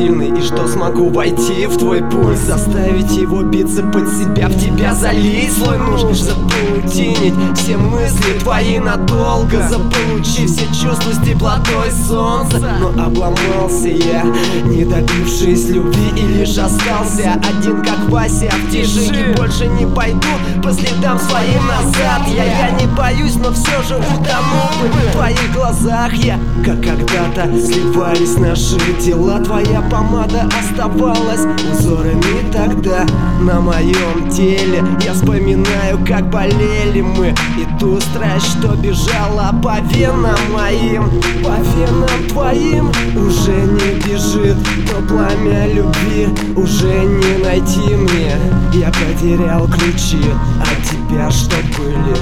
сильный и что смогу войти в твой пульс, заставить его биться под себя, в тебя залить свой нуж, запаутинить все мысли твои надолго, заполучив все чувства с теплотой солнца. Но обломался я, не добившись любви, и лишь остался один, как Вася в тиши. И больше не пойду по следам своим назад. Я не боюсь, но все же утону в твоих глазах. Я, как когда-то сливались наши тела, твоя помада оставалась узорами тогда на моем теле. Я вспоминаю, как болели мы, и ту страсть, что бежала по венам моим, по венам твоим. Уже не бежит то пламя любви, уже не найти мне. Я потерял ключи от тебя, что были,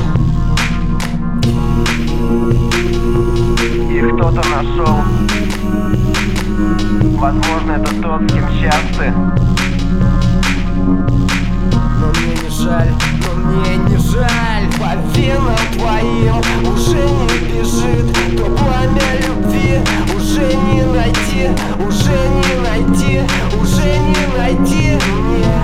их кто-то нашел. Возможно, это тот, с кем сейчас ты. но мне не жаль, но мне не жаль. По венам твоим уже не бежит то пламя любви, уже не найти, уже не найти, уже не найти мне.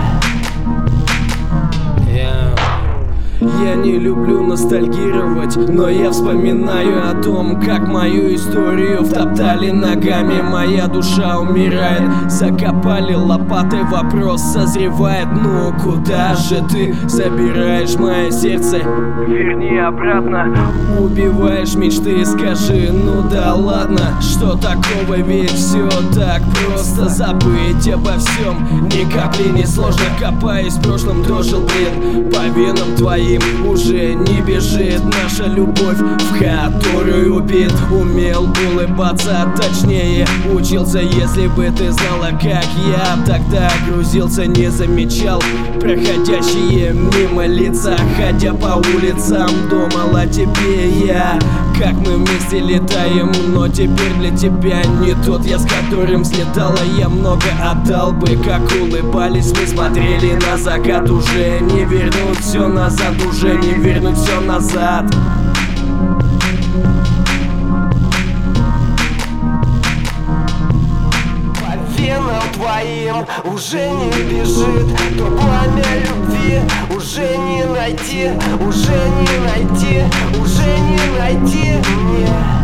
Я не люблю ностальгировать, но я вспоминаю о том, как мою историю втоптали ногами. Моя душа умирает, закопали лопатой, вопрос созревает. Ну куда же ты забираешь мое сердце? Верни обратно. Убиваешь мечты, скажи, ну да ладно, что такого, ведь все так просто. Забыть обо всем ни капли не сложно. Копаясь в прошлом, дожил бред. По венам твоим уже не бежит наша любовь, в которую убит. Умел улыбаться, точнее учился. Если бы ты знала, как я тогда грузился, не замечал проходящие мимо лица. Ходя по улицам, думал о тебе я, как мы вместе летаем. Но теперь для тебя не тот я, с которым слетала. Я много отдал бы, как улыбались мы, смотрели на закат. Уже не вернуть все назад, уже не вернуть все назад. По венам твоим уже не бежит то пламя любви, уже не найти, уже не найти, уже не найти мне.